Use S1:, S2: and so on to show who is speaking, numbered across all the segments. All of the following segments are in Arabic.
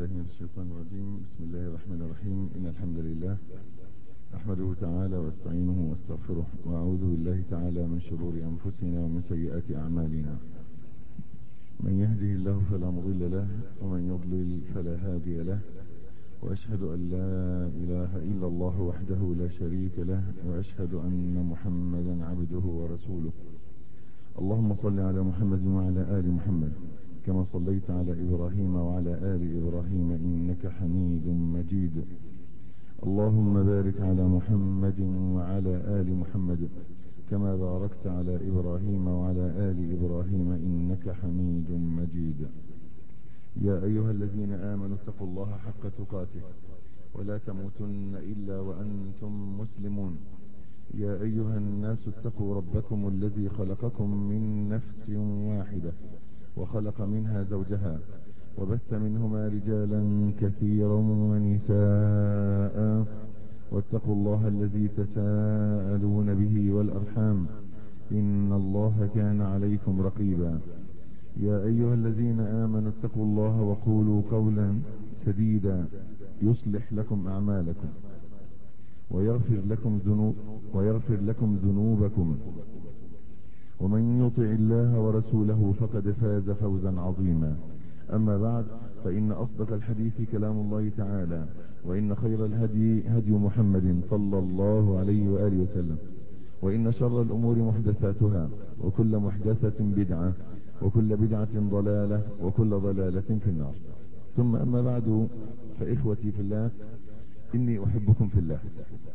S1: بالله من الشيطان الرجيم. بسم الله الرحمن الرحيم. إن الحمد لله أحمده تعالى واستعينه واستغفره، وأعوذ بالله تعالى من شرور أنفسنا ومن سيئات أعمالنا. من يهده الله فلا مضل له، ومن يضلل فلا هادي له، وأشهد أن لا إله إلا الله وحده لا شريك له، وأشهد أن محمدا عبده ورسوله. اللهم صل على محمد وعلى آل محمد كما صليت على إبراهيم وعلى آل إبراهيم إنك حميد مجيد. اللهم بارك على محمد وعلى آل محمد كما باركت على إبراهيم وعلى آل إبراهيم إنك حميد مجيد. يا أيها الذين آمنوا اتقوا الله حق تقاته ولا تموتن إلا وأنتم مسلمون. يا أيها الناس اتقوا ربكم الذي خلقكم من نفس واحدة وخلق منها زوجها وبث منهما رجالا كثيرا ونساء، واتقوا الله الذي تساءلون به والأرحام إن الله كان عليكم رقيبا. يا أيها الذين آمنوا اتقوا الله وقولوا قولا سديدا يصلح لكم أعمالكم ويغفر لكم ذنوبكم، ومن يطع الله ورسوله فقد فاز فوزا عظيما. أما بعد، فإن أصدق الحديث كلام الله تعالى، وإن خير الهدي هدي محمد صلى الله عليه وآله وسلم، وإن شر الأمور محدثاتها، وكل محدثة بدعة، وكل بدعة ضلالة، وكل ضلالة في النار. ثم أما بعد، فإخوتي في الله، إني أحبكم في الله،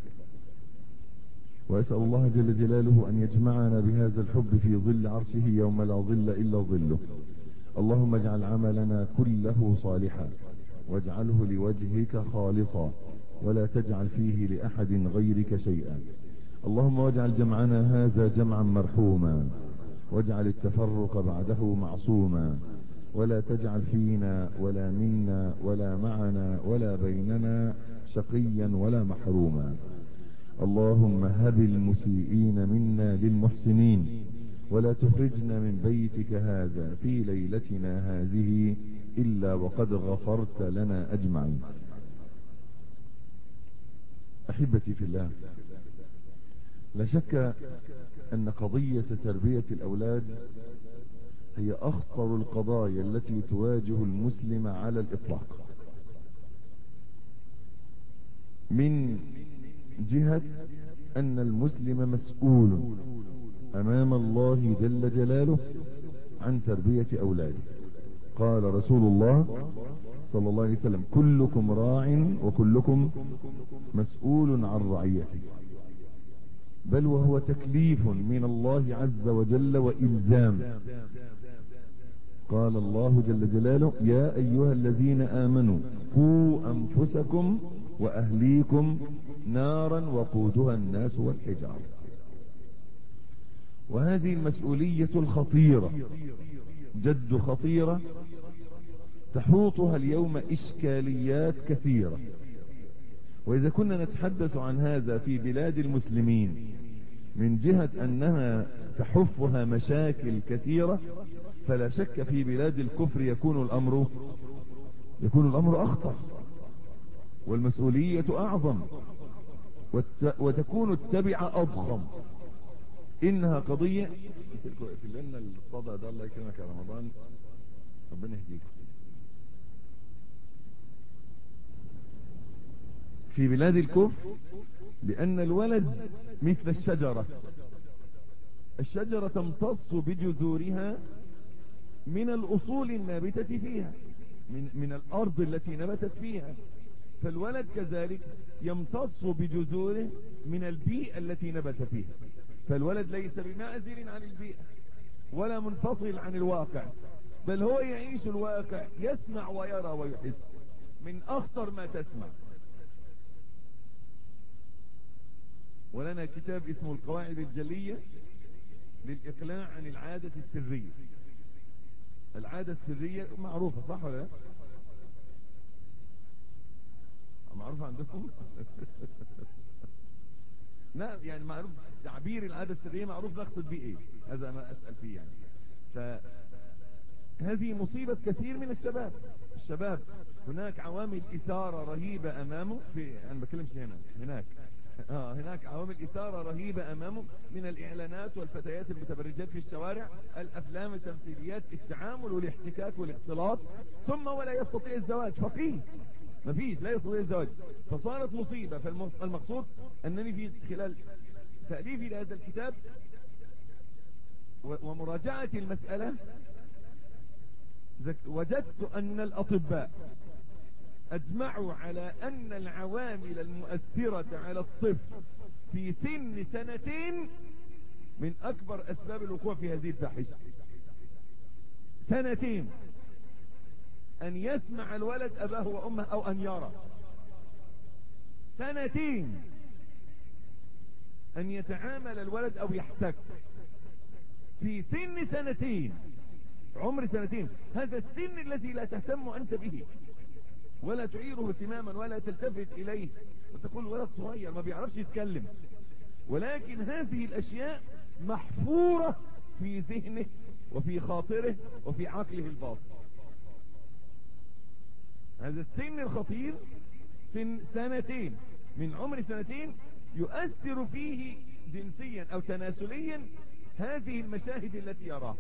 S1: وأسأل الله جل جلاله أن يجمعنا بهذا الحب في ظل عرشه يوم لا ظل إلا ظله. اللهم اجعل عملنا كله صالحا، واجعله لوجهك خالصا، ولا تجعل فيه لأحد غيرك شيئا. اللهم واجعل جمعنا هذا جمعا مرحوما، واجعل التفرق بعده معصوما، ولا تجعل فينا ولا منا ولا معنا ولا بيننا شقيا ولا محروما. اللهم هب المسيئين منا للمحسنين، ولا تخرجنا من بيتك هذا في ليلتنا هذه إلا وقد غفرت لنا أجمعين. أحبتي في الله، لا شك أن قضية تربية الأولاد هي أخطر القضايا التي تواجه المسلم على الإطلاق، من جهة أن المسلم مسؤول أمام الله جل جلاله عن تربية أولاده. قال رسول الله صلى الله عليه وسلم: كلكم راع وكلكم مسؤول عن رعيته. بل وهو تكليف من الله عز وجل وإلزام. قال الله جل جلاله: يا أيها الذين آمنوا قوا أنفسكم وأهليكم نارا وقودها الناس والحجارة. وهذه المسؤولية الخطيرة جد خطيرة تحوطها اليوم إشكاليات كثيرة. وإذا كنا نتحدث عن هذا في بلاد المسلمين من جهة أنها تحفها مشاكل كثيرة، فلا شك في بلاد الكفر يكون الأمر أخطر، والمسؤولية أعظم، وتكون التبعة أضخم. إنها قضية في لنا الصدى ده، الله يكرمك يا رمضان، ربنا يهديك. في بلاد الكفر لأن الولد مثل الشجرة تمتص بجذورها من الأصول النابتة فيها، من الأرض التي نبتت فيها. فالولد كذلك يمتص بجذوره من البيئة التي نبت فيها. فالولد ليس بمعزل عن البيئة ولا منفصل عن الواقع، بل هو يعيش الواقع، يسمع ويرى ويحس. من أخطر ما تسمع. ولنا كتاب اسمه القواعد الجلية للإقلاع عن العادة السرية. العادة السرية معروفة، صح ولا لا؟ معروفة عندكم؟ لا يعني معروف تعبير العادة السرية، معروف نقصد بيه ايه، هذا ما اسأل فيه يعني.
S2: هذه مصيبة كثير من الشباب هناك عوامل إثارة رهيبة أمامه أنا بكلمش هناك عوامل إثارة رهيبة أمامه من الإعلانات والفتيات المتبرجات في الشوارع، الأفلام، التمثيليات، التعامل والاحتكاك والاختلاط، ثم ولا يستطيع الزواج. فقيه لا يستطيع الزواج، فصارت مصيبة. فالمقصود أنني في خلال تأليفي لهذا الكتاب ومراجعة المسألة وجدت أن الأطباء أجمعوا على أن العوامل المؤثرة على الطفل في سن 2 من أكبر أسباب الوقوع في هذه الفاحشة. 2 أن يسمع الولد أباه وأمه أو أن يرى. 2 أن يتعامل الولد أو يحتك في سن 2، عمر 2. هذا السن الذي لا تهتم أنت به ولا تعيره اهتماما ولا تلتفت إليه وتقول ولد صغير ما بيعرفش يتكلم، ولكن هذه الأشياء محفورة في ذهنه وفي خاطره وفي عقله الباطن. هذا السن الخطير سن 2، من عمر 2 يؤثر فيه جنسيا أو تناسليا هذه المشاهد التي يراها.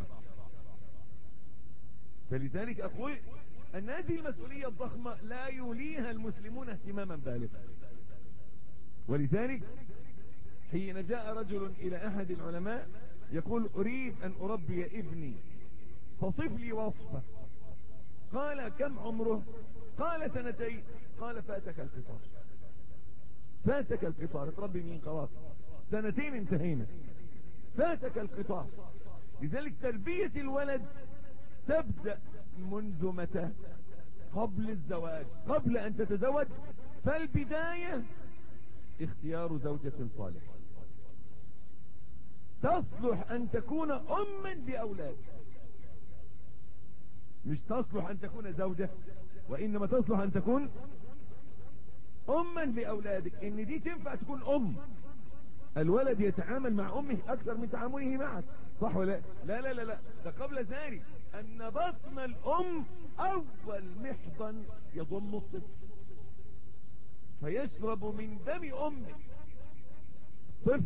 S2: فلذلك أقول أن هذه المسؤولية الضخمة لا يوليها المسلمون اهتماما بالغا. ولذلك حين جاء رجل إلى أحد العلماء يقول أريد أن أربي ابني فصف لي وصفه. قال كم عمره؟ قال 2. قال فاتك القطار تربي مين؟ خلاص 2 انتهينا، فاتك القطار. لذلك تربية الولد تبدأ منذ متى؟ قبل الزواج، قبل أن تتزوج. فالبداية اختيار زوجة صالحة تصلح أن تكون أما لأولادك، مش تصلح أن تكون زوجة، وإنما تصلح أن تكون أما لأولادك. إن دي تنفع تكون أم، الولد يتعامل مع أمه أكثر من تعامله معك، صح ولا لا؟ لا لا لا، ده قبل ذلك أن بطن الأم أول محضن يضم الطفل فيشرب من دم أمه طفل.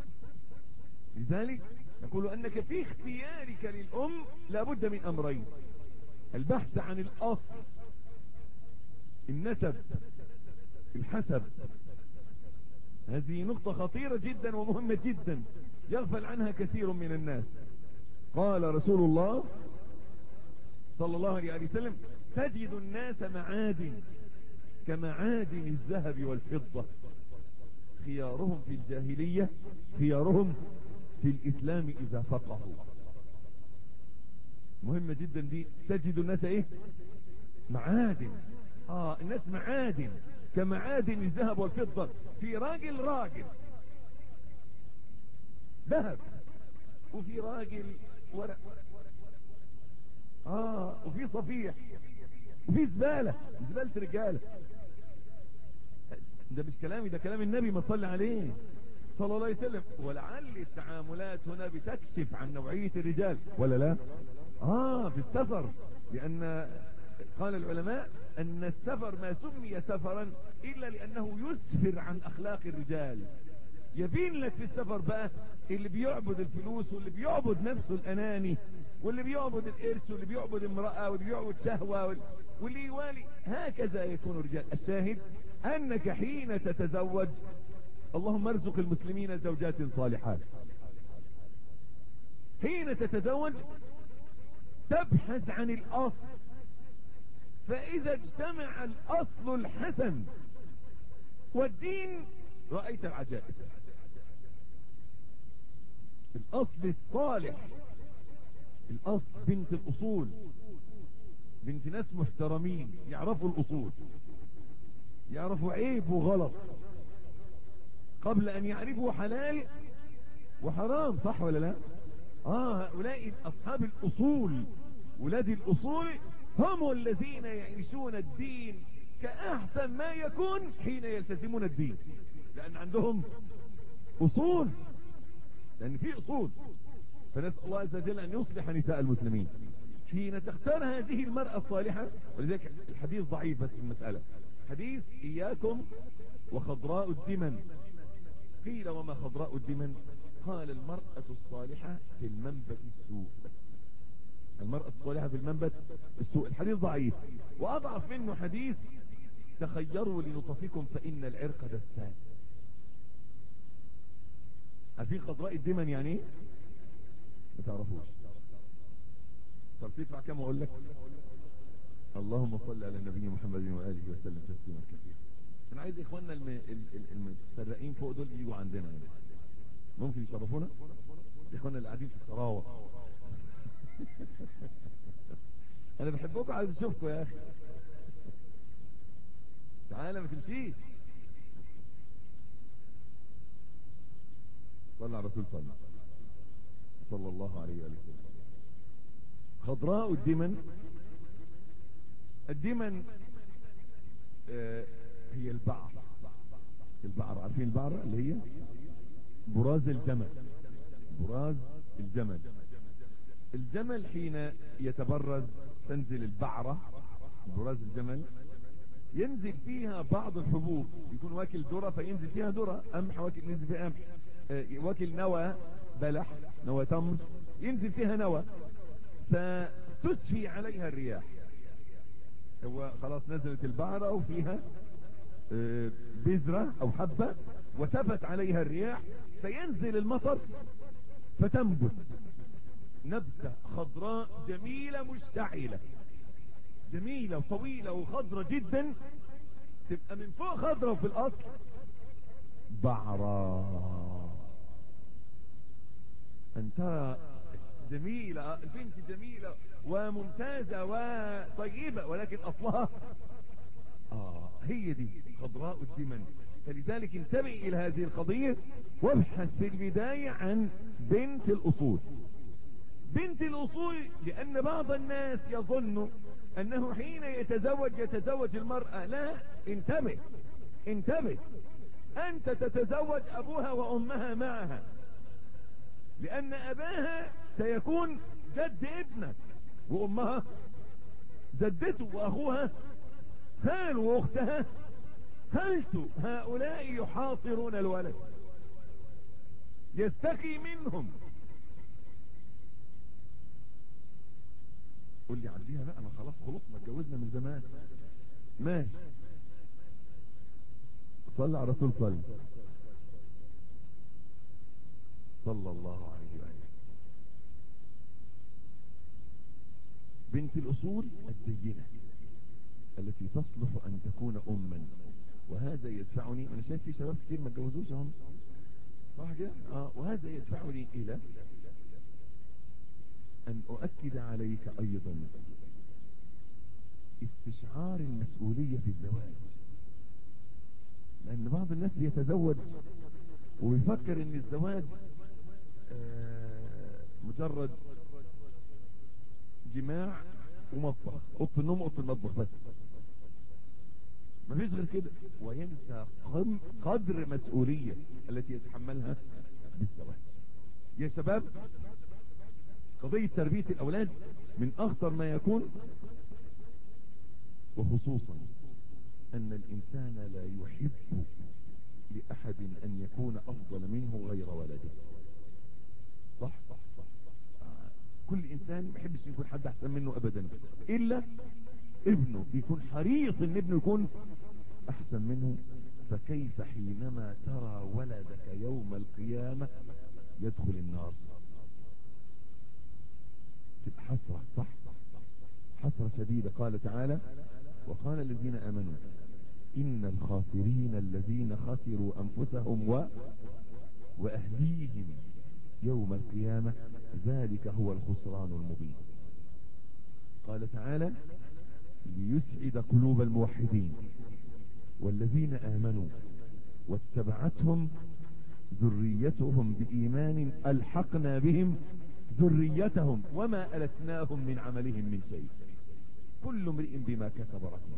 S2: لذلك نقول أنك في اختيارك للأم لابد من أمرين: البحث عن الأصل، النسب، الحسب. هذه نقطة خطيرة جدا ومهمة جدا يغفل عنها كثير من الناس. قال رسول الله صلى الله عليه وسلم: تجد الناس معادن كمعادن الذهب والفضة، خيارهم في الجاهلية خيارهم في الإسلام إذا فقهوا. مهمة جدا دي. تجد الناس ايه؟ معادن. الناس معادن كمعادن الذهب والفضة. في راجل ذهب، وفي راجل ورق، وفي صفيح، وفي زبالة رجالة. ده مش كلامي، ده كلام النبي ما صلى عليه صلى الله عليه وسلم. ولعل التعاملات هنا بتكشف عن نوعية الرجال ولا لا؟ في السفر، لأن قال العلماء أن السفر ما سمي سفرا إلا لأنه يسفر عن أخلاق الرجال. يبين لك في السفر بقى اللي بيعبد الفلوس، واللي بيعبد نفسه الأناني، واللي بيعبد الإرث، واللي بيعبد امرأة، واللي بيعبد شهوة، واللي يوالي. هكذا يكون الرجال. الشاهد أنك حين تتزوج، اللهم ارزق المسلمين زوجات صالحات، حين تتزوج تبحث عن الأصل. فإذا اجتمع الأصل الحسن والدين رأيت العجائب. الأصل الصالح، الأصل بنت الأصول، بنت ناس محترمين يعرفوا الأصول، يعرفوا عيب وغلط قبل أن يعرفوا حلال وحرام، صح ولا لا؟ هؤلاء أصحاب الأصول، ولاد الأصول هم الذين يعيشون الدين كأحسن ما يكون حين يلتزمون الدين، لأن عندهم أصول، لأن في أصول. فنسأل الله عز وجل أن يصلح نساء المسلمين. حين تختار هذه المرأة الصالحة، ولذلك الحديث ضعيف بس في المسألة، حديث إياكم وخضراء الدمن. قيل وما خضراء الدمن؟ قال المرأة الصالحة في المنبت السوء. المرأة الصالحة في المنبت السوء. الحديث ضعيف، وأضعف منه حديث تخيروا لنطفكم فإن العرق دسان. عارفين خضراء الدمن يعني ايه؟ ما تعرفوش. طب تدفع كم اقول لك؟ اللهم صل على النبي محمد وآله وسلم تسليما كثيرا. انا عايز اخواننا المتفرقين فوق دول يجوا عندنا يعني. ممكن يشرفونا اخواننا اللي قاعدين في الثراوه. انا بحبكم، عايز اشوفكم يا اخي. تعالى ما تمشيش. صلى على رسول صلى الله عليه وآله وسلم. خضراء الدمن. الدمن هي البعر. البعر، عارفين البعر اللي هي براز الجمل. براز الجمل. الجمل حين يتبرز تنزل البعرة براز الجمل، ينزل فيها بعض الحبوب. يكون واكل ذرة فينزل فيها ذرة، قمح واكل ينزل فيها قمح، واكل نوى بلح، نوى تمر ينزل فيها نوى، فتسفي عليها الرياح. هو خلاص نزلت البعرة وفيها بذرة او حبة وسفت عليها الرياح، فينزل المطر فتنبت نبتة خضراء جميلة مشتعلة، جميلة وطويلة وخضرة جدا، تبقى من فوق خضرة وفي الاصل بعرة. ان ترى جميلة، البنت جميلة وممتازة وطيبة، ولكن اصلها هي دي خضراء الدمن. فلذلك انتبه الى هذه القضية، وابحث في البداية عن بنت الاصول. بنت الاصول، لان بعض الناس يظن انه حين يتزوج المرأة. لا، انتبه انتبه، انت تتزوج ابوها وامها معها، لان اباها سيكون جد ابنك، وامها جدته، واخوها خاله، واختها خالته. هؤلاء يحاصرون الولد، يستقي منهم. قول لي عنديها بقى، انا خلاص خلصنا اتجوزنا من زمان. ماشي، صلى على رسول صلى الله عليه وآله. بنت الأصول الدينة التي تصلح أن تكون أما. وهذا يدفعني، أنا شايف في شباب كتير ما اتجوزوش هم، صح كده؟ وهذا يدفعني إلى أن أؤكد عليك أيضا استشعار المسؤولية في الزواج. لأن بعض الناس بيتزوج ويفكر أن الزواج مجرد جماع ومطبخ، اوضه النوم اوضه المطبخ بس، مفيش غير كده، وينسى قدر مسؤولية التي يتحملها بالزواج. يا شباب، قضية تربية الأولاد من أخطر ما يكون، وخصوصا أن الإنسان لا يحب لأحد أن يكون أفضل منه غير ولده. صح؟ كل إنسان ما يحبش يكون حد أحسن منه أبدا، إلا ابنه يكون حريص أن ابنه يكون أحسن منه. فكيف حينما ترى ولدك يوم القيامة يدخل النار؟ تبقى حسرة، صح؟ حسرة شديدة. قال تعالى: وقال الذين آمنوا إن الخاسرين الذين خسروا أنفسهم وأهليهم يوم القيامة ذلك هو الخسران المبين. قال تعالى: ليسعد قلوب الموحدين والذين آمنوا واتبعتهم ذريتهم بإيمان ألحقنا بهم ذريتهم وما ألتناهم من عملهم من شيء كل امرئ بما كسب رهين.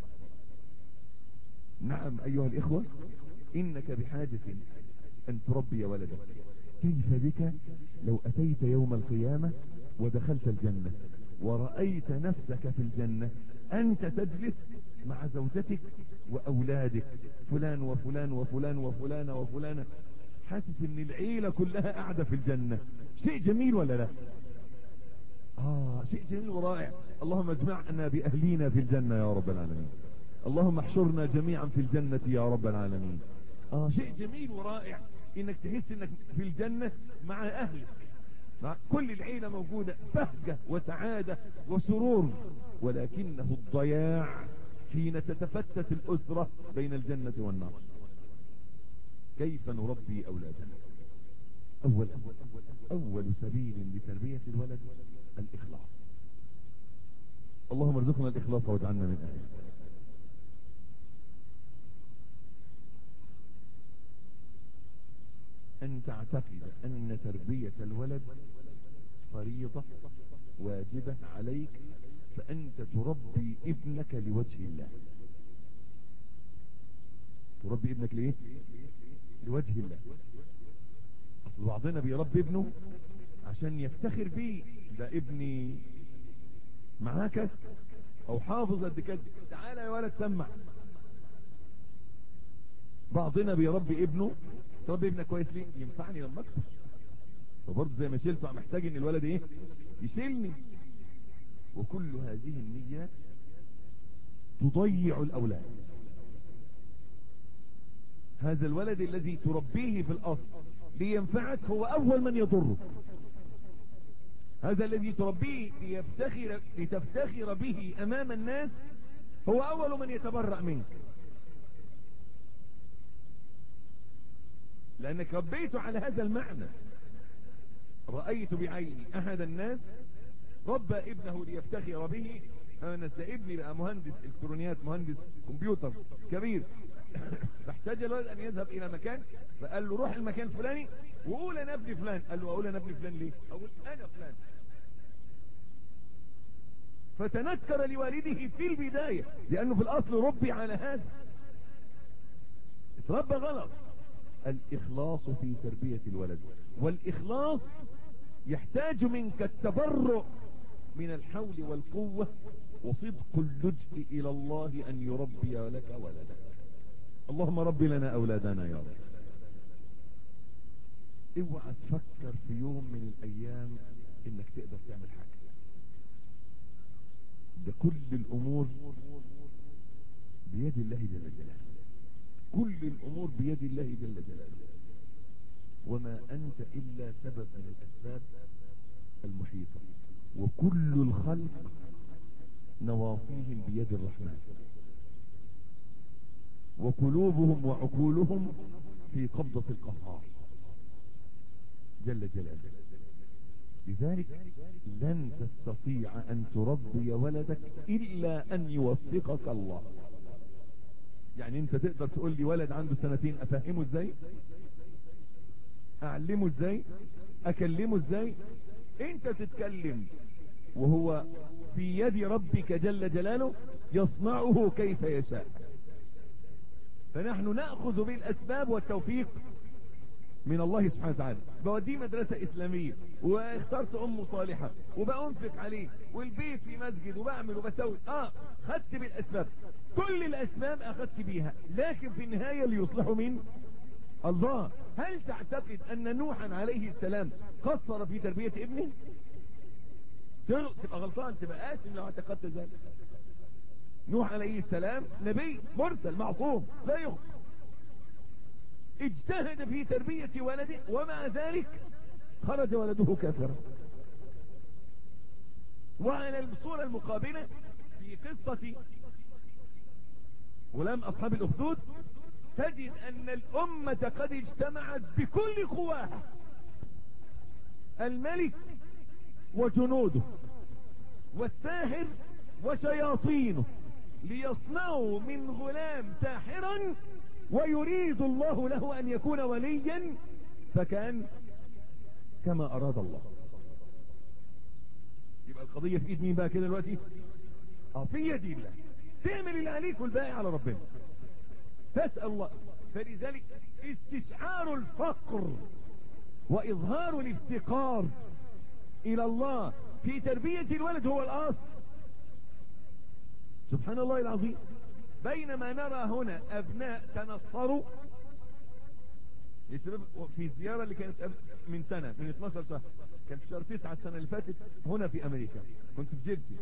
S2: نعم أيها الإخوة، إنك بحاجة أن تربي ولدك. كيف بك لو أتيت يوم القيامة ودخلت الجنة ورأيت نفسك في الجنة أنت تجلس مع زوجتك وأولادك، فلان وفلان وفلان وفلانة وفلانة، حاسس ان العيلة كلها قاعدة في الجنة. شيء جميل ولا لا؟ شيء جميل ورائع. اللهم اجمعنا بأهلينا في الجنة يا رب العالمين. اللهم احشرنا جميعا في الجنة يا رب العالمين. شيء جميل ورائع انك تحس انك في الجنة مع اهلك، مع كل العيلة موجودة، بهجة وسعادة وسرور. ولكنه الضياع حين تتفتت الأسرة بين الجنة والنار. كيف نربي أولادنا؟ أول سبيل لتربية الولد الإخلاص. اللهم ارزقنا الإخلاص واجعلنا من أهله. أن تعتقد أن تربية الولد فريضة واجبة عليك، فأنت تربي ابنك لوجه الله. تربي ابنك ليه؟ لوجه الله. أصل بعضنا بيربي ابنه عشان يفتخر بيه، ده ابني معاك او حافظ قد كده، تعالى يا ولد سمع. بعضنا بيربي ابنه، تربي ابنك كويس ليه؟ ينفعني لما اكبر، فبرضه زي ما شلته محتاج ان الولد ايه؟ يشيلني. وكل هذه النيات تضيع الاولاد. هذا الولد الذي تربيه في الاصل لينفعك هو اول من يضرك. هذا الذي تربيه لتفتخر به امام الناس هو اول من يتبرأ منك، لانك ربيته على هذا المعنى. رأيت بعيني احد الناس ربى ابنه ليفتخر به. انا ابني بقى مهندس الكترونيات، مهندس كمبيوتر كبير. فاحتاج الولد ان يذهب الى مكان، فقال له روح المكان الفلاني وقول انا ابن فلان. قال له اقول انا ابن فلان ليه؟ اقول انا فلان. فتنكر لوالده في البداية لانه في الاصل ربي على هذا، اتربى غلط. الاخلاص في تربية الولد، والاخلاص يحتاج منك التبرؤ من الحول والقوة وصدق اللجء الى الله ان يربي لك ولدك. اللهم رب لنا اولادنا يا رب. اوعى تفكر في يوم من الايام انك تقدر تعمل حاجة. ده كل الامور بيد الله جل جلاله. كل الامور بيد الله جل جلاله، وما انت الا سبب من الاسباب المحيطة. وكل الخلق نواصيهم بيد الرحمن، وقلوبهم وعقولهم في قبضة القهار جل جلاله. لذلك لن تستطيع ان تربي ولدك الا ان يوفقك الله. يعني انت تقدر تقول لي ولد عنده 2 سنين افهمه ازاي؟ اعلمه ازاي؟ اكلمه ازاي؟ انت تتكلم وهو في يد ربك جل جلاله يصنعه كيف يشاء. فنحن نأخذ بالاسباب والتوفيق من الله سبحانه وتعالى. بوديه مدرسة اسلامية، واخترت امه صالحة، وبأنفق عليه، والبيت في مسجد، وبعمل وبسوي. خدت بالاسباب، كل الاسباب اخذت بيها، لكن في النهاية اللي يصلحه مين؟ الله. هل تعتقد ان نوحا عليه السلام قصر في تربية ابنه؟ تبقى غلطان، تبقى آثم لو اعتقدت ذلك. نوح عليه السلام نبي مرسل معصوم لا يخطئ، اجتهد في تربية ولده، ومع ذلك خرج ولده كافرا. وعلى الصورة المقابلة في قصة غلام اصحاب الاخدود تجد ان الامة قد اجتمعت بكل قواها، الملك وجنوده والساحر وشياطينه، ليصنعوا من غلام ساحرا ويريد الله له ان يكون وليا، فكان كما اراد الله. يبقى القضية في ايد مين بقى كده دلوقتي؟ في يد الله. تعمل اللي عليك والباقي على ربنا. تسأل الله. فلذلك استشعار الفقر واظهار الافتقار الى الله في تربية الولد هو الأصل. سبحان الله العظيم. بينما نرى هنا أبناء تنصروا في الزيارة اللي كانت من سنة، من 12 شهر، كان في شهر 9 السنة اللي فاتت هنا في أمريكا، كنت في جيرسي،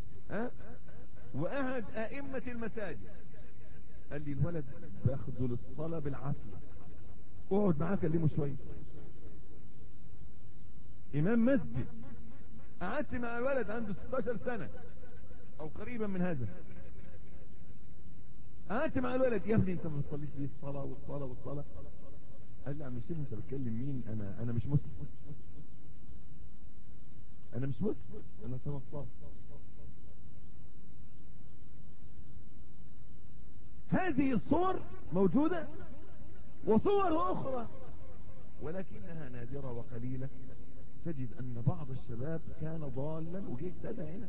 S2: وأحد أئمة المساجد قال لي الولد باخده للصلاة بالعافية، اقعد معاه كلمه شوية. إمام مسجد، قعدت مع الولد عنده 16 سنة أو قريبا من هذا، قعدت مع الولد، يا ابني انت ما بتصليش ليه الصلاة والصلاة والصلاة؟ قال لي يا عم الشيخ انت بتكلم مين؟ انا مش مسلم، انا مش مسلم، انا سامع الصلاة. هذه الصور موجودة وصور اخرى ولكنها نادرة وقليلة. تجد ان بعض الشباب كان ضالا وجه اهتدى هنا،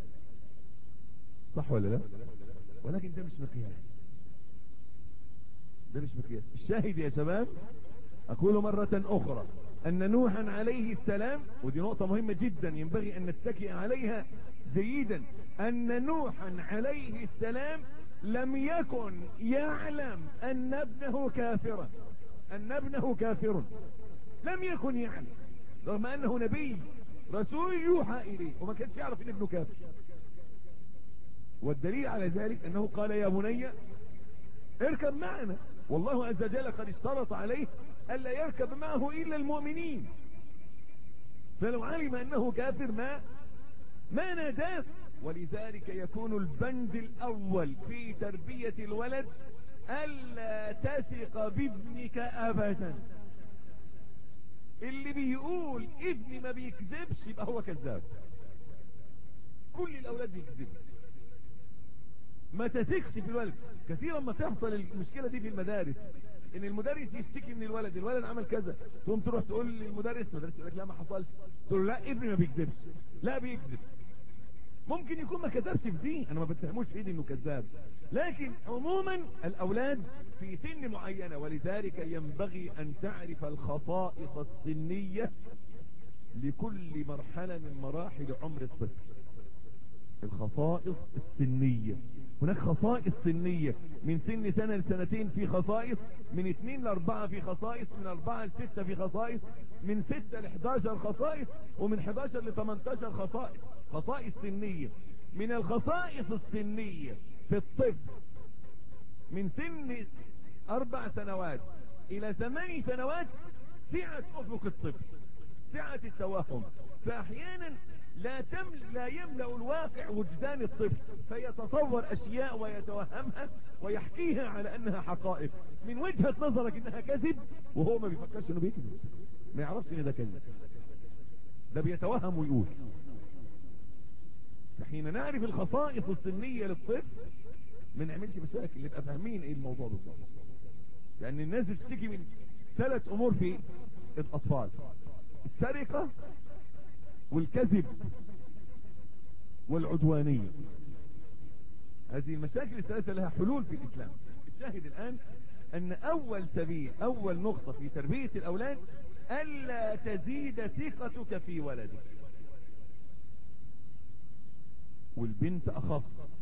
S2: صح ولا لا؟ ولكن ده مش مقياس، ده مش مقياس. الشاهد يا شباب، اقول مرة اخرى ان نوحا عليه السلام، ودي نقطة مهمة جدا ينبغي ان نتكئ عليها جيدا، ان نوحا عليه السلام لم يكن يعلم ان ابنه كافرا، ان ابنه كافر، لم يكن يعلم، رغم انه نبي رسول يوحى اليه، وما كانش يعرف ان ابنه كافر. والدليل على ذلك انه قال يا بني اركب معنا، والله عز وجل قد اشترط عليه الا يركب معه الا المؤمنين، فلو علم انه كافر ما ناداه. ولذلك يكون البند الاول في تربية الولد الا تثق بابنك ابدا. اللي بيقول ابني ما بيكذبش يبقى هو كذاب. كل الاولاد بيكذبوا، ما تثقش في الولد. كثيرا ما تحصل المشكلة دي في المدارس، ان المدرس يشتكي من الولد عمل كذا، تقوم تروح تقول للمدرس، المدرس يقول لك لا ما حصلش، تقول لا ابني ما بيكذبش، لا بيكذب. ممكن يكون ما كذبش في دي، انا ما بتهموش في دي انه كذاب، لكن عموما الاولاد في سن معينة. ولذلك ينبغي ان تعرف الخصائص السنية لكل مرحلة من مراحل عمر الطفل. الخصائص السنية، هناك خصائص سنية من سنة لسنتين في خصائص، من 2 ل4 في خصائص، من 4 ل6 في خصائص، من 6 ل11 خصائص، ومن 11 ل18 خصائص. خصائص سنية. من الخصائص السنية في الطفل من سن 4 سنوات الى 8 سنوات سعة افق الطفل، سعة التوهم، فاحيانا لا يملأ الواقع وجدان الطفل، فيتصور اشياء ويتوهمها ويحكيها على انها حقائق من وجهة نظرك انها كذب، وهو ما بيفكرش انه بيكذب، ما يعرفش ان ده كذب، ده بيتوهم ويقول. فحين نعرف الخصائص السنية للطفل ما نعملش مشاكل، نبقى فاهمين ايه الموضوع بالظبط. لان الناس بتشتكي من 3 امور في الاطفال: السرقة والكذب والعدوانية. هذه المشاكل ال3 لها حلول في الاسلام. الشاهد الان ان اول نقطة في تربية الاولاد الا تزيد ثقتك في ولدك. والبنت اخف.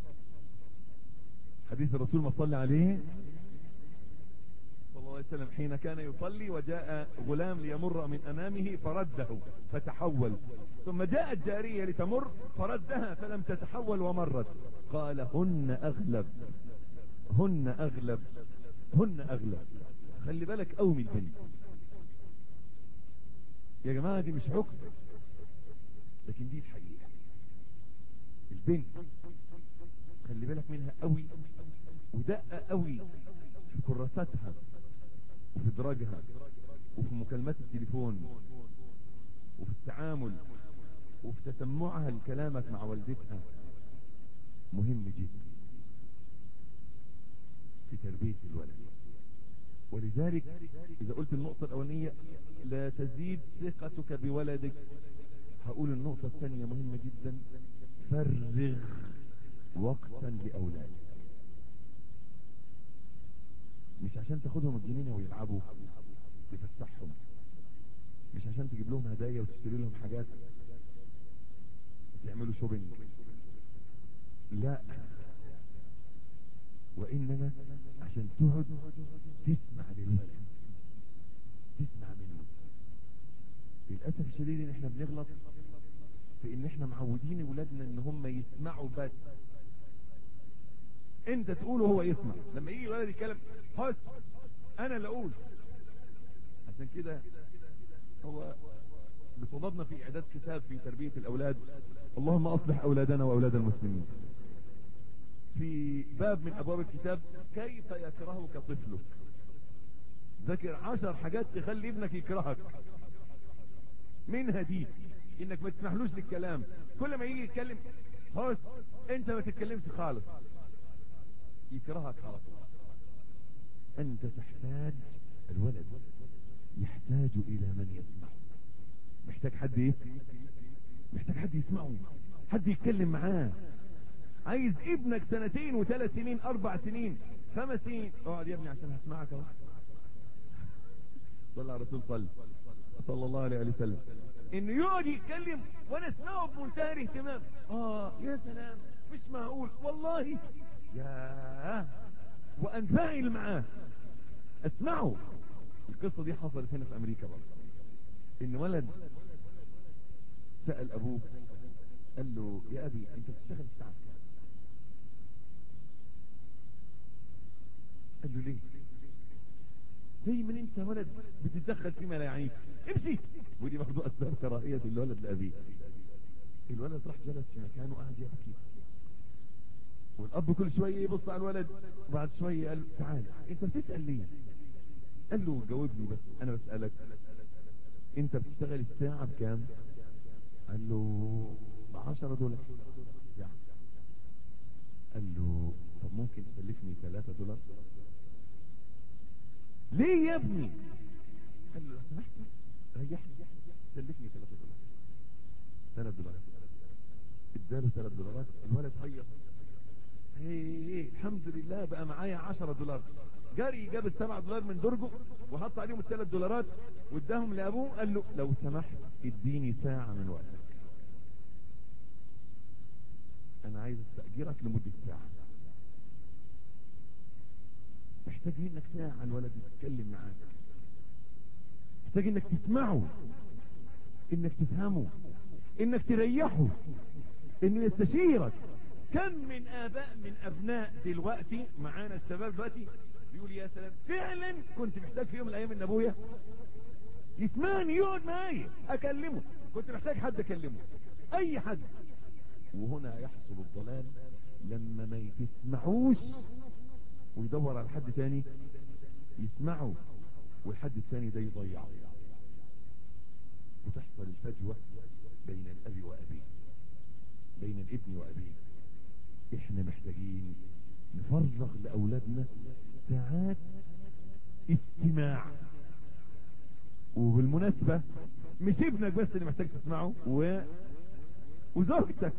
S2: حديث الرسول ما صلى عليه صلى الله عليه وسلم حين كان يصلي وجاء غلام ليمر من امامه فرده فتحول، ثم جاءت جارية لتمر فردها فلم تتحول ومرت، قال هن اغلب هن اغلب هن اغلب. خلي بالك قوي من البنت يا جماعة، دي مش حكم لكن دي الحقيقة. البنت خلي بالك منها قوي ودقة قوي في كراساتها وفي دراجها وفي مكالمات التليفون وفي التعامل وفي تسمعها لكلامك مع والدتها. مهم جدا في تربية الولد. ولذلك اذا قلت النقطة الاولانية لا تزيد ثقتك بولدك، هقول النقطة الثانية مهمة جدا: فرغ وقتا لأولادك. مش عشان تاخدهم الجنينة ويلعبوا تفسحهم، مش عشان تجيب لهم هدايا وتشتري لهم حاجات، له شوبينج، لا، وانما عشان تقعد تسمع للولد، تسمع منه. للاسف الشديد ان احنا بنغلط في ان احنا معودين اولادنا ان هم يسمعوا بس. انت تقول وهو يسمع. لما يجي الولد يتكلم حس انا اللي اقول. عشان كده هو بصددنا في اعداد كتاب في تربية الاولاد، اللهم اصلح اولادنا واولاد المسلمين. في باب من ابواب الكتاب كيف يكرهك طفلك. ذكر 10 حاجات تخلي ابنك يكرهك. منها دي انك ما تسمحلوش للكلام. كل ما يجي يتكلم هوس انت ما تتكلمش خالص، يكرهك على طول. انت تحتاج، الولد يحتاج الى من يسمعه. محتاج حد ايه؟ محتاج حد يسمعه، حد يتكلم معاه. عايز ابنك 2 و3 سنين 4 سنين 5 سنين، اقعد يا ابني عشان هسمعك اهو. صلى على الرسول صلى الله عليه وسلم، انه يقعد يتكلم وانا اسمعه بمنتهى الاهتمام. يا سلام، مش معقول والله، يا وانفعل معاه، اسمعه. القصة دي حصلت هنا في امريكا برضه. ان ولد سأل ابوه، قال له يا ابي انت بتشتغل الساعة كام؟ قال له ليه؟ زي من انت ولد بتتدخل فيما لا يعنيك، امشي. ودي برضه اسباب كراهية الولد لابيه. الولد راح جلس في مكانه قاعد يبكي، والاب كل شويه يبص على الولد، وبعد شويه قال تعال انت بتسال ليه؟ قال له جاوبني بس، انا بسالك انت بتشتغل الساعه بكام؟ قال له $10 يعني. قال له طب ممكن تسلفني $3؟ ليه يا ابني؟ قال له لو سمحت ريحني، سلفني $3. اداله $3. الولد هيص، الحمد لله بقى معايا $10. جاري جاب $7 من درجه وحط عليهم $3 واداهم لابوه. قال له لو سمحت اديني ساعة من وقتك، انا عايز استأجرك لمدة ساعة. محتاج منك ساعة الولد يتكلم معاك، محتاج انك تسمعه، انك تفهمه، انك تريحه، انه يستشيرك. كم من اباء من ابناء دلوقتي معانا الشباب دلوقتي بيقول يا سلام فعلا كنت محتاج في يوم من الايام ان ابويا يسمعني، يقعد معايا اكلمه، كنت محتاج حد اكلمه، اي حد. وهنا يحصل الضلال لما ما تسمعوش ويدور على حد تاني يسمعه، والحد التاني ده يضيعه، وتحصل الفجوة بين الاب وابيه، بين الابن وابيه. احنا محتاجين نفرغ لاولادنا ساعات استماع. وبالمناسبة مش ابنك بس اللي محتاج تسمعه، وزوجتك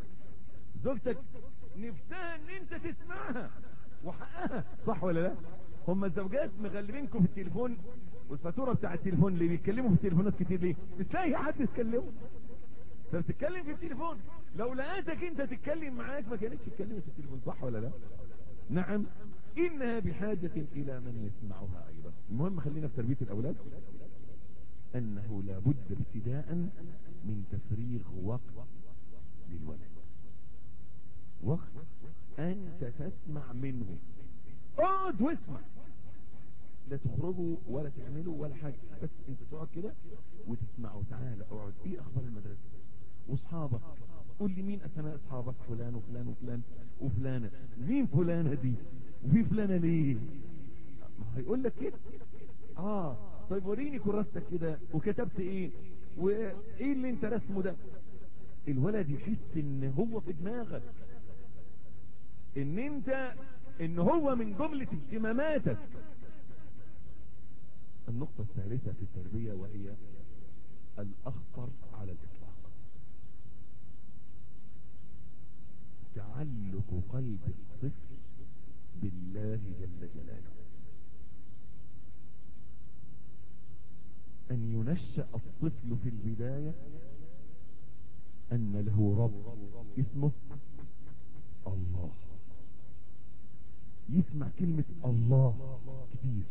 S2: نفسها ان انت تسمعها وحقها، صح ولا لا؟ هم الزوجات مغلبينكم في التليفون والفاتورة بتاع التليفون اللي بيتكلموا في التليفونات كتير ليه؟ مش لاقي حد يتكلمه، فبتتكلم في التليفون. لو لقيتك انت تتكلم معاك ما كانتش تتكلم في التليفون، صح ولا لا؟ نعم، انها بحاجة الى من يسمعها ايضا. المهم خلينا في تربية الاولاد، انه لابد ابتداء من تفريغ وقت للولد، وقت انت تسمع منه. اقعد واسمع، لا تخرجوا ولا تعملوا ولا حاجة، بس انت تقعد كده وتسمعوا. تعالى اقعد، ايه اخبار المدرسة واصحابك؟ قول لي مين اسماء اصحابك، فلان وفلان وفلان وفلانة. مين فلانة دي وفي فلانة ليه؟ ما هيقول لك كده. طيب وريني كراستك كده وكتبت ايه وايه اللي انت رسمه ده. الولد يحس ان هو في دماغك، ان هو من جملة اهتماماتك. النقطة الثالثة في التربية وهي الاخطر على الاطلاق، تعلق قلب الطفل بالله جل جلاله. ان ينشأ الطفل في البداية ان له رب اسمه الله. يسمع كلمة الله كتير.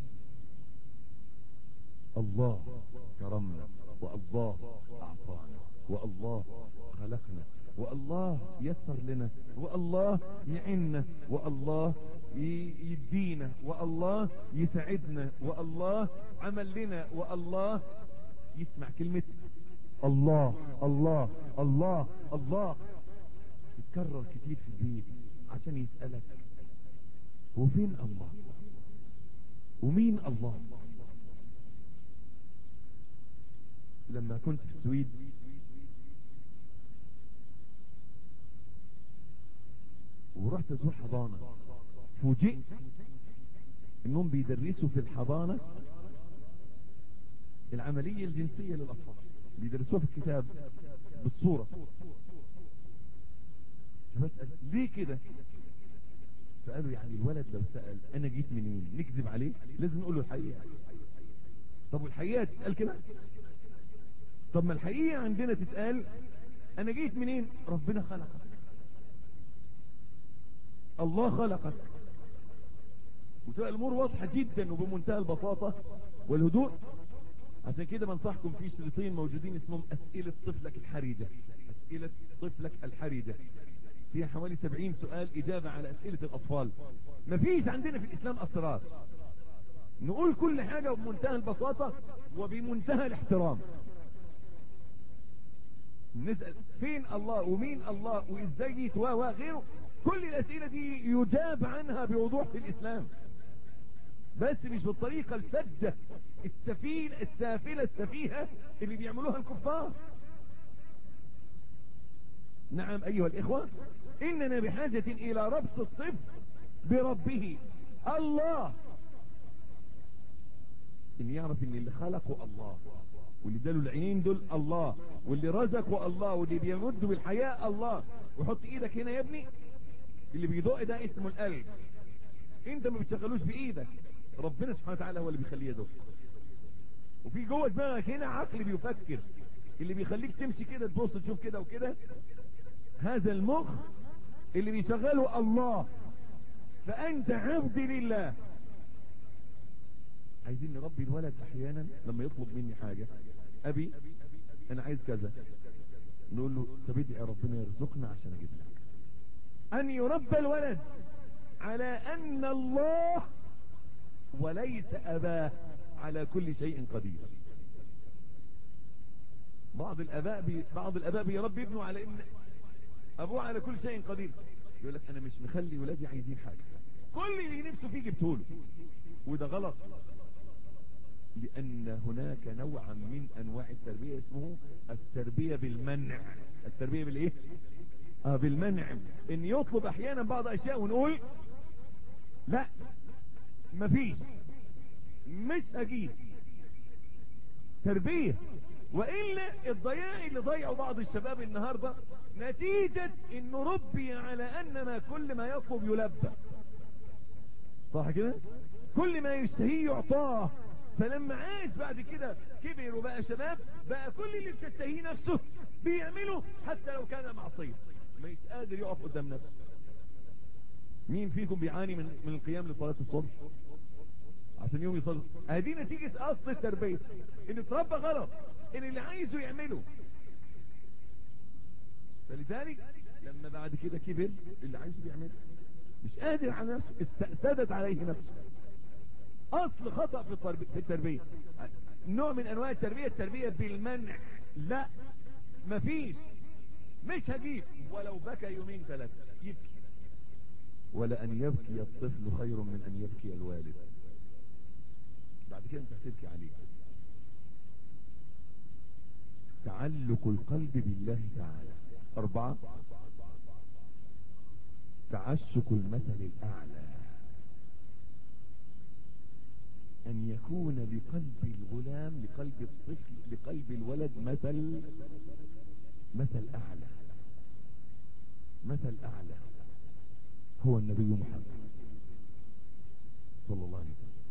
S2: الله كرمنا، والله أعطانا، والله خلقنا، والله يسر لنا، والله يعنا، والله يدينا، والله يساعدنا، والله عمل لنا، والله. يسمع كلمة الله الله الله الله تتكرر كتير في البيت عشان يسألك وفين الله ومين الله. لما كنت في السويد ورحت ازور حضانة، فوجئت انهم بيدرسوا في الحضانة العملية الجنسية للاطفال، بيدرسوها في الكتاب بالصورة. فبسأل ليه كده؟ فقالوا يعني الولد لو سأل انا جيت منين نكذب عليه، لازم نقول له الحقيقة. طب والحقيقة تتقال كده؟ طب ما الحقيقة عندنا تتقال انا جيت منين؟ ربنا خلقك، الله خلقك، وتبقى الامور واضحة جدا وبمنتهى البساطة والهدوء. عشان كده بنصحكم في شريطين موجودين اسمهم اسئلة طفلك الحرجة. اسئلة طفلك الحرجة فيها حوالي 70 سؤال اجابة على اسئلة الاطفال. مفيش عندنا في الاسلام اسرار، نقول كل حاجة بمنتهى البساطة وبمنتهى الاحترام. نسأل فين الله ومين الله وازاي جيت وغيره. كل الاسئلة دي يجاب عنها بوضوح في الاسلام، بس مش بالطريقة الفجة السافلة السفيهة اللي بيعملوها الكفار. نعم ايها الاخوة، اننا بحاجة الى ربط الطفل بربه الله، ان يعرف ان اللي خلقه الله، واللي اداله العينين دول الله، واللي رزقه الله، واللي بيمد بالحياة الله. وحط ايدك هنا يا ابني، اللي بيدق ده اسمه القلب، انت ما بتشغلوش بايدك، ربنا سبحانه وتعالى هو اللي بيخليه يدق. وفي جوه دماغك هنا عقل بيفكر، اللي بيخليك تمشي كده تبص تشوف كده وكده، هذا المخ اللي بيشغله الله. فانت عبد لله. عايزين نربي الولد احيانا لما يطلب مني حاجة، ابي انا عايز كذا، نقول له طب ادعي ربنا يرزقنا عشان اجيب لك. ان يربى الولد على ان الله وليس اباه على كل شيء قدير. بعض الاباء بيربي ابنه على ان ابوه على كل شيء قدير. يقول لك انا مش مخلي ولادي عايزين حاجة، كل اللي نفسه فيه جبته له، وده غلط. لان هناك نوعا من انواع التربية اسمه التربية بالمنع. التربية بالايه؟ بالمنع. ان يطلب احيانا بعض اشياء ونقول لا مفيش، مش هجيب. تربية. وإلا الضياع اللي ضيعوا بعض الشباب النهاردة نتيجة انه ربي على ان ما كل ما يطلب يلبى. صح كده؟ كل ما يشتهيه يعطاه. فلما عاش بعد كده كبر وبقى شباب، بقى كل اللي بتشتهيه نفسه بيعمله حتى لو كان معصية، مش قادر يقف قدام نفسه. مين فيكم بيعاني من القيام لصلاة الصبح عشان يوم يصلي؟ هذه نتيجة اصل التربية، ان اتربى غلط، ان اللي عايزه يعمله. فلذلك لما بعد كده كبر اللي عايزه بيعمله، مش قادر على نفسه، استأسدت عليه نفسه. اصل خطأ في التربية. نوع من انواع التربية بالمنع. لا مفيش، مش هجيب. ولو بكى يومين ثلاثة يبكي. ولأن يبكي الطفل خير من ان يبكي الوالد. بعد كده انت هتبكي عليه. تعلق القلب بالله تعالى. 4، تعشق المثل الأعلى. أن يكون لقلب الغلام، لقلب الطفل، لقلب الولد مثل أعلى. مثل أعلى هو النبي محمد صلى الله عليه وسلم.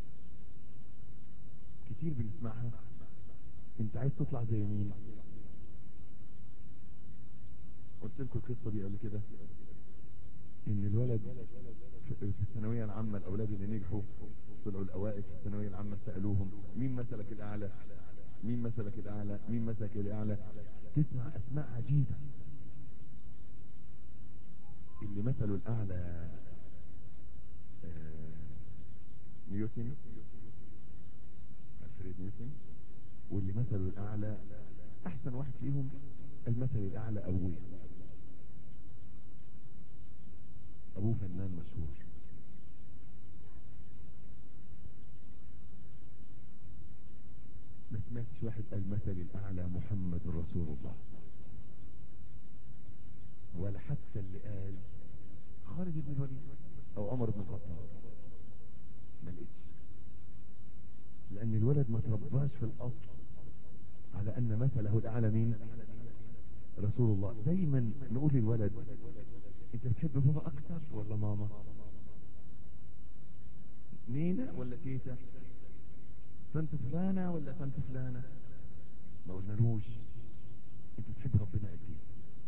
S2: كتير بنسمعها، انت عايز تطلع زي مين؟ قلت قلت لكم القصة دي قبل كده، ان الولد في الثانوية العامة، الاولاد اللي نجحوا طلعوا الاوائل في الثانوية العامة، سألوهم مين مثلك الاعلى، مين مثلك الاعلى، مين مثلك الاعلى. تسمع اسماء عجيبة. اللي مثله الاعلى نيوتن، الفريد نيوتن. واللي مثله الاعلى احسن واحد فيهم المثل الاعلى ابوه فنان مشهور. ما سمعتش واحد المثل الاعلى محمد رسول الله، ولا حتى اللي قال خالد بن الوليد او عمر بن الخطاب. ما لقيتش، لان الولد ما ترباش في الاصل على ان مثله الاعلى مين؟ رسول الله. دايما نقول للولد انت بتحب بابا اكتر ولا ماما؟ نينا ولا تيتا؟ فانت فلانة ولا فانت فلانة؟ ما قلنالوش انت بتحب ربنا قد ايه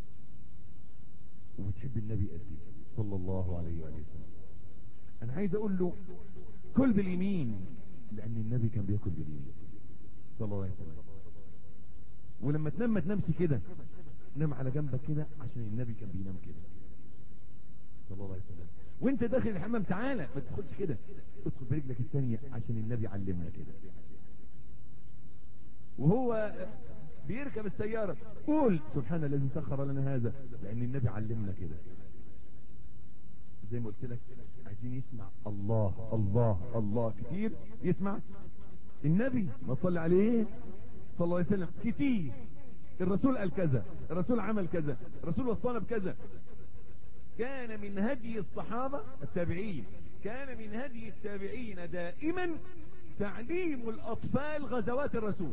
S2: وبتحب النبي قد ايه صلى الله عليه وآله وسلم. انا عايز اقول له كل باليمين، لان النبي كان بياكل باليمين صلى الله عليه وسلم. ولما تنام ما تنامش كده، نام على جنبك كده، عشان النبي كان بينام كده صلى الله عليه وسلم. وانت داخل الحمام تعالى ما تدخلش كده، ادخل برجلك الثانية عشان النبي علمنا كده. وهو بيركب السيارة قول سبحان الذي سخر لنا هذا، لان النبي علمنا كده. زي ما قلت لك عايزين يسمع الله الله الله كتير، يسمع النبي ما تصلي عليه صلى الله عليه وسلم كتير. الرسول قال كذا، الرسول عمل كذا، الرسول وصانا بكذا. كان من هدي الصحابة التابعين، كان من هدي التابعين دائما تعليم الأطفال غزوات الرسول.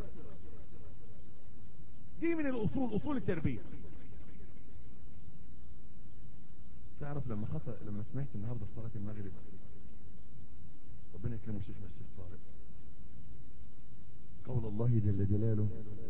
S2: دي من الأصول، أصول التربية. تعرف لما سمعت النهاردة في صلاة المغرب، ربنا يكرمه شيخنا الشيخ طارق، قول الله جل جلاله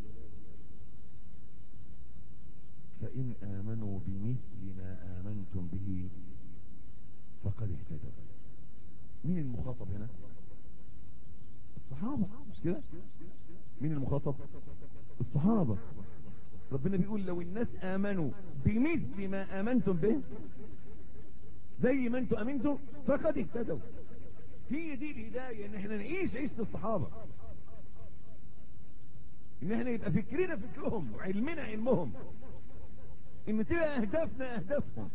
S2: فإن آمنوا بمثل ما آمنتم به فقد اهتدوا. مين المخاطب هنا؟ الصحابة، مش كده؟ مين المخاطب؟ الصحابة. ربنا بيقول لو الناس آمنوا بمثل ما آمنتم به، زي ما انتم امنتم فقد اهتدوا. هي دي الهداية، ان احنا نعيش عيشة الصحابة، ان احنا يبقى فكرنا فكرهم وعلمنا علمهم، ان تبقى اهدافنا اهدافهم.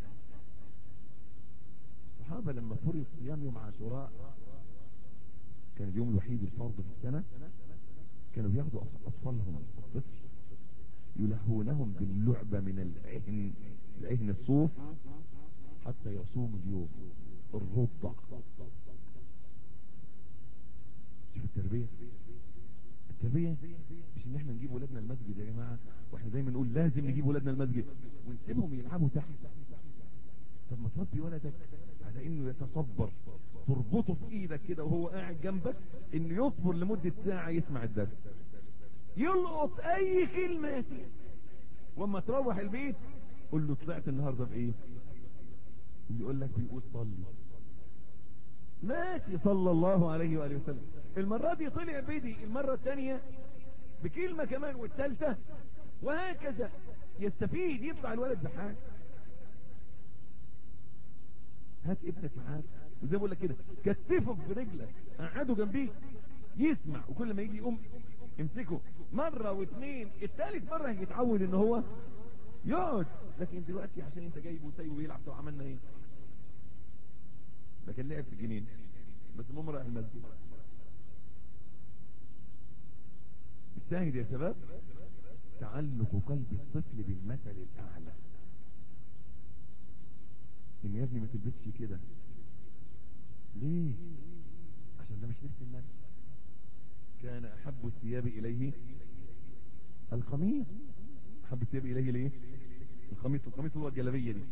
S2: الصحابة لما فرض صيام يوم عاشوراء، كان اليوم الوحيد الفرض في السنة، كانوا بياخدوا اطفالهم الطفل يلهونهم باللعبة من العهن الصوف حتى يصوم اليوم الرضع. شوف التربية. التربية مش ان احنا نجيب ولادنا المسجد يا جماعة، واحنا دايما نقول لازم نجيب ولادنا المسجد ونسيبهم يلعبوا تحت. طب ما تربي ولدك على انه يتصبر، تربطه في ايدك كده وهو قاعد جنبك، انه يصبر لمدة ساعة يسمع الدرس، يلقط اي كلمة يسير. واما تروح البيت قول له طلعت النهاردة بايه؟ يقول لك بيقول صلي. ماشي صلى الله عليه وآله وسلم. المرة دي طلع بدي، المرة الثانية بكلمة كمان، والثالثة، وهكذا يستفيد، يطلع الولد بحاجة. هات ابنك معاك، وزي ما بقول لك كده كتفه برجلك، قعده جنبيك يسمع، وكل ما يجي يقوم امسكه مرة واثنين، الثالث مرة هيتعود ان هو يقعد. لكن دلوقتي عشان انت جايبه وسايبه يلعب، طب عملنا ايه؟ لكن لعب في الجنين بس المهم رايح المسجد. الشاهد يا شباب تعلق قلب الطفل بالمثل الاعلى. ان يا ابني ما تلبسش كده، ليه؟ عشان ده مش لبس النبي. كان احب الثياب اليه القميص. احب الثياب اليه ليه؟ القميص. القميص هو الجلابيه دي.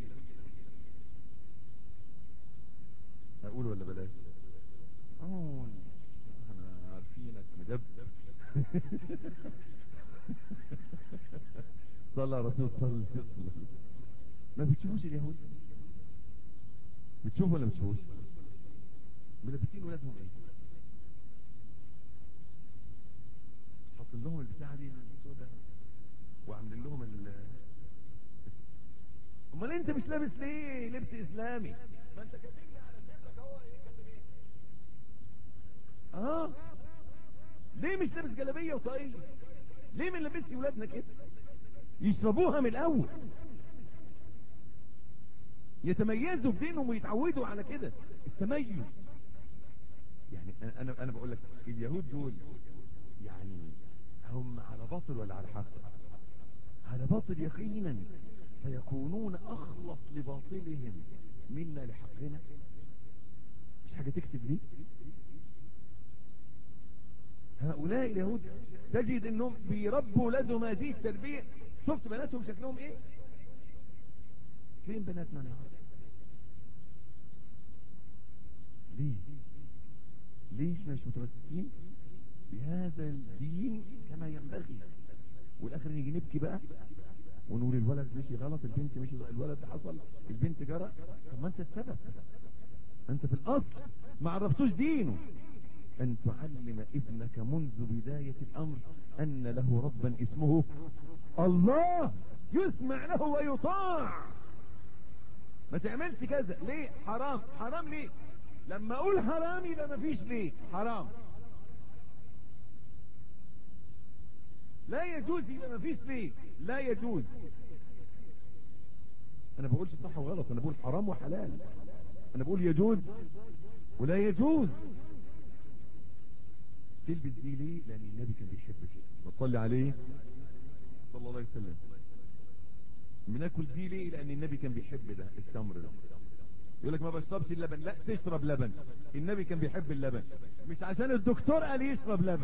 S2: اقول ولا بلاش؟ اقول. احنا عارفينك مدبب. صلى على رسول الله. ما بتشوفوش اليهود؟ بتشوفوا ولا بتشوفوش؟ ملبسين ولادهم ايه؟ حاطين لهم البتاعه دي السوداء وعاملين لهم امال انت مش لابس ليه لبس اسلامي؟ ما انت كاتب لي على صدرك اهو ايه كاتب ايه؟ ليه مش لابس جلابيه وطاقيه؟ ليه ما نلبسش ولادنا كده؟ يشربوها من الاول، يتميزوا في دينهم ويتعودوا على كده التميز. يعني انا بقول لك اليهود دول يعني هم على باطل ولا على حق؟ على باطل يقينا، فيكونون اخلص لباطلهم منا لحقنا. مش حاجه تكتب دي. هؤلاء اليهود تجد انهم بيربوا ولادهم هذه التربيه. شفت بناتهم شكلهم ايه؟ فين بناتنا النهارده؟ ليه احنا مش متمسكين بهذا الدين كما ينبغي؟ والاخر نيجي نبكي بقى ونقول الولد مشي غلط، البنت مشي، الولد حصل، البنت جرى. طب ما انت السبب، انت في الاصل ما عرفتوش دينه. ان تعلم ابنك منذ بداية الامر ان له ربا اسمه الله، يسمع له ويطاع. ما تعملش كذا ليه؟ حرام ليه؟ لما اقول حرام يبقى ما فيش ليه حرام. لا يجوز يبقى ما فيش ليه لا يجوز. انا بقولش صح وغلط، انا بقول حرام وحلال، انا بقول يجوز ولا يجوز. تلبس دي ليه؟ لان النبي كان بيحب كده، بصلي عليه صلى الله عليه وسلم. بناكل دي ليه؟ لان النبي كان بيحب ده التمر ده. يقول لك ما بشربش اللبن، لا تشرب لبن، النبي كان بيحب اللبن، مش عشان الدكتور قال يشرب لبن،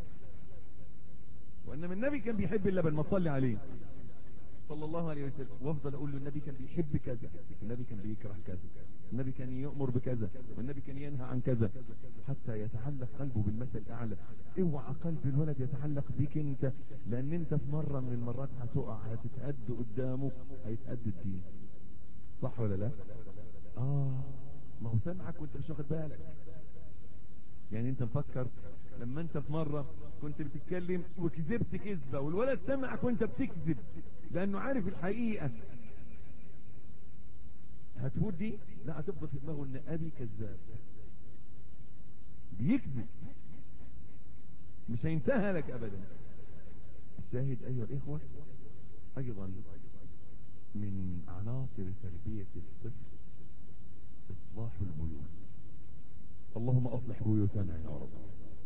S2: وانما النبي كان بيحب اللبن. ما تصلي عليه صلى الله عليه وسلم. وافضل اقول له النبي كان بيحب كذا، النبي كان بيكره كذا، النبي كان يأمر بكذا، والنبي كان ينهى عن كذا، حتى يتعلق قلبه بالمثل الاعلى. اوعى قلب الولد يتعلق بيك انت، لان انت في مرة من المرات هتقع، هتتهد قدامه، هيتهد الدين. صح ولا لا؟ ما هو سمعك وانت مش واخد بالك. يعني انت مفكر لما انت في مرة كنت بتتكلم وكذبت كذبة والولد سمعك وانت بتكذب لانه عارف الحقيقة، هتفوت دي؟ لا، هتفضل في دماغه ان ابي كذاب بيكذب، مش هينتهى لك ابدا. الشاهد ايها الاخوة، ايضا من عناصر تربية الطفل اصلاح البيوت. اللهم اصلح بيوتنا يا رب.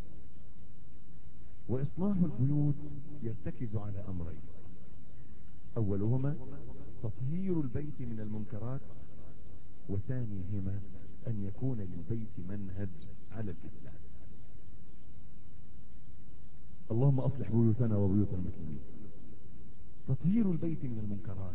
S2: واصلاح البيوت يرتكز على امرين: اولهما تطهير البيت من المنكرات، وثانيهما ان يكون للبيت منهج على الاسلام. اللهم اصلح بيوتنا وبيوت المسلمين. تطهير البيت من المنكرات.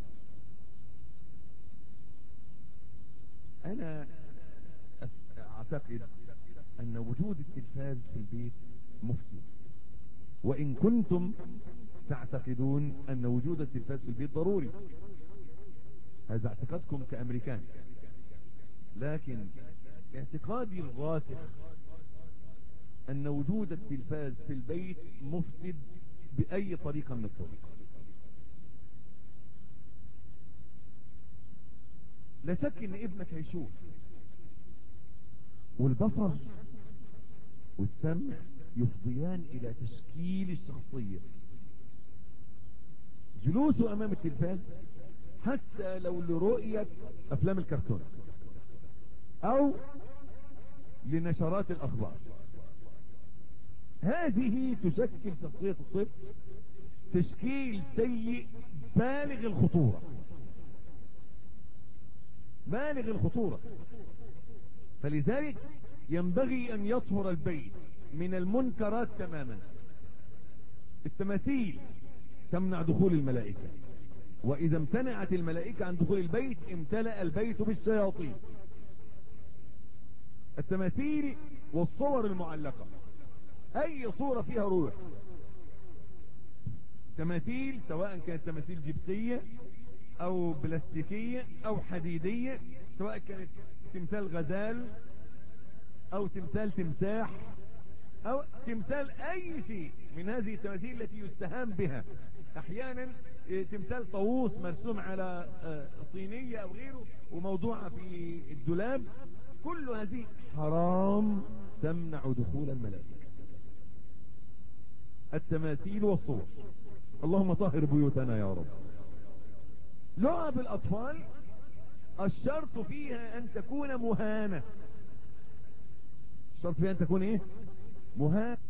S2: انا اعتقد ان وجود التلفاز في البيت مفسد، وان كنتم تعتقدون ان وجود التلفاز في البيت ضروري، هذا اعتقادكم كامريكان، لكن اعتقادي الراسخ ان وجود التلفاز في البيت مفسد باي طريقة من الطرق. لا شك ان ابنك هيشوف، والبصر والسمع يفضيان الى تشكيل الشخصية. جلوسه امام التلفاز حتى لو لرؤية افلام الكرتون او لنشرات الاخبار، هذه تشكل شخصية الطفل تشكيل سيء بالغ الخطورة، بالغ الخطورة. فلذلك ينبغي ان يطهر البيت من المنكرات تماما. التماثيل تمنع دخول الملائكة، واذا امتنعت الملائكة عن دخول البيت امتلأ البيت بالشياطين. التماثيل والصور المعلقة، اي صورة فيها روح، تماثيل سواء كانت تماثيل جبسية او بلاستيكية او حديدية، سواء كانت تمثال غزال او تمثال تمساح او تمثال اي شيء من هذه التماثيل التي يستهان بها. احيانا تمثال طاووس مرسوم على صينية او غيره وموضوعة في الدولاب، كل هذه حرام تمنع دخول الملائكة. التماثيل والصور، اللهم طهر بيوتنا يا رب. لعب الاطفال الشرط فيها ان تكون مهانة. الشرط فيها ان تكون ايه؟ مهانة.